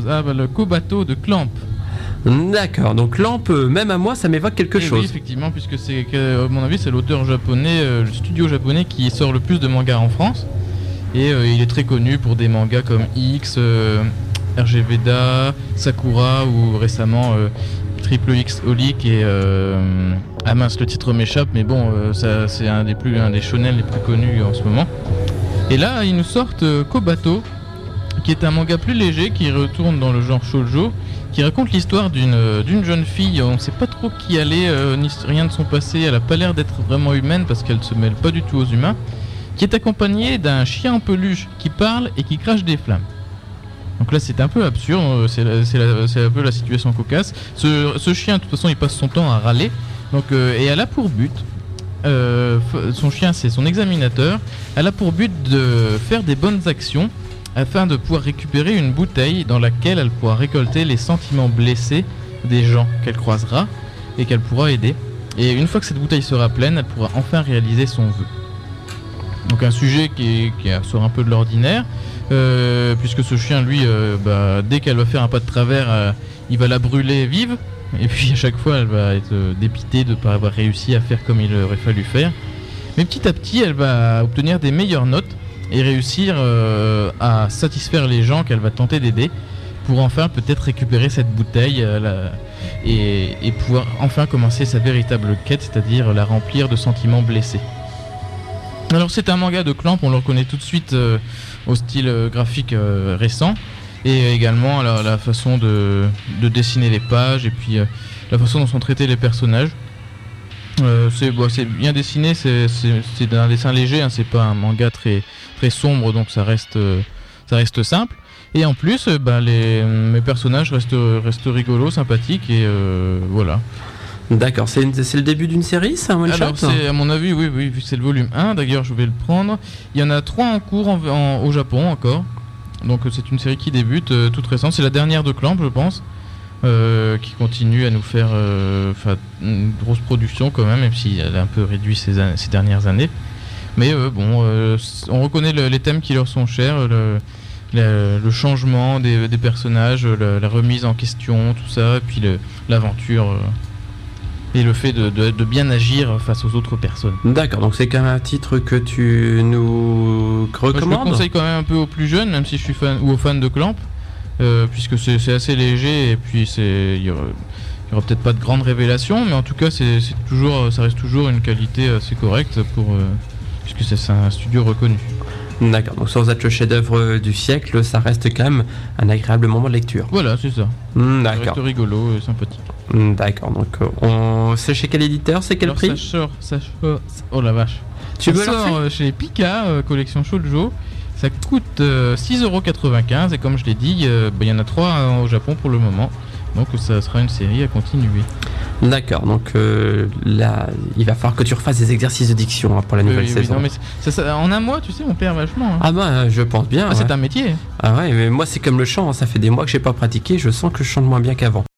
le Kobato de Clamp. D'accord, donc Clamp, même à moi, ça m'évoque quelque chose. Oui, effectivement, puisque à mon avis, c'est l'auteur japonais, le studio japonais qui sort le plus de mangas en France. Et il est très connu pour des mangas comme X, RG Veda, Sakura ou récemment Triple X Holic et ah mince, le titre m'échappe, mais bon, ça c'est un des shonen les plus connus en ce moment. Et là, ils nous sortent Kobato, qui est un manga plus léger qui retourne dans le genre shoujo, qui raconte l'histoire d'une jeune fille. On ne sait pas trop qui elle est, ni rien de son passé. Elle a pas l'air d'être vraiment humaine parce qu'elle se mêle pas du tout aux humains. Qui est accompagnée d'un chien en peluche qui parle et qui crache des flammes. Donc là c'est un peu absurde, c'est un peu la situation cocasse. Ce chien de toute façon il passe son temps à râler. Donc, et elle a pour but, son chien c'est son examinateur, elle a pour but de faire des bonnes actions afin de pouvoir récupérer une bouteille dans laquelle elle pourra récolter les sentiments blessés des gens qu'elle croisera et qu'elle pourra aider. Et une fois que cette bouteille sera pleine, elle pourra enfin réaliser son vœu. Donc un sujet qui sort un peu de l'ordinaire, puisque ce chien, lui, dès qu'elle va faire un pas de travers, il va la brûler vive, et puis à chaque fois, elle va être dépitée de ne pas avoir réussi à faire comme il aurait fallu faire. Mais petit à petit, elle va obtenir des meilleures notes et réussir à satisfaire les gens qu'elle va tenter d'aider, pour enfin peut-être récupérer cette bouteille et pouvoir enfin commencer sa véritable quête, c'est-à-dire la remplir de sentiments blessés. Alors c'est un manga de Clamp, on le reconnaît tout de suite au style graphique récent, et également la façon de dessiner les pages, et puis la façon dont sont traités les personnages. C'est bien dessiné, c'est un dessin léger, hein, c'est pas un manga très, très sombre, donc ça reste simple. Et en plus, mes personnages restent rigolos, sympathiques, et voilà. D'accord, c'est le début d'une série, ça, un one-shot ? Alors c'est, à mon avis, oui, vu que c'est le volume 1, d'ailleurs je vais le prendre. Il y en a 3 en cours au Japon encore. Donc c'est une série qui débute, toute récente. C'est la dernière de Clamp, je pense, qui continue à nous faire une grosse production quand même si elle a un peu réduit ces dernières années. Mais on reconnaît les thèmes qui leur sont chers, le changement des personnages, la remise en question, tout ça, et puis l'aventure... et le fait de bien agir face aux autres personnes. D'accord, donc c'est quand même un titre que tu nous recommandes ? Moi, je le conseille quand même un peu aux plus jeunes, même si je suis fan ou aux fans de Clamp, puisque c'est assez léger, et puis il y aura peut-être pas de grandes révélations, mais en tout cas ça reste toujours une qualité assez correcte puisque c'est un studio reconnu. D'accord, donc sans être le chef-d'œuvre du siècle, ça reste quand même un agréable moment de lecture. Voilà, c'est ça. D'accord. Ça reste rigolo et sympathique. D'accord, donc c'est chez quel éditeur, c'est quel prix ? Ça sort, oh la vache. Tu ça sort chez Pika, collection Shoujo. Ça coûte 6,95€, et comme je l'ai dit, il y en a 3 au Japon pour le moment. Donc ça sera une série à continuer. D'accord, donc là, il va falloir que tu refasses des exercices de diction pour la nouvelle saison. Non, mais ça, en un mois, tu sais, on perd vachement. Hein. Ah je pense bien. C'est un métier. Ah ouais, mais moi c'est comme le chant, ça fait des mois que j'ai pas pratiqué, je sens que je chante moins bien qu'avant.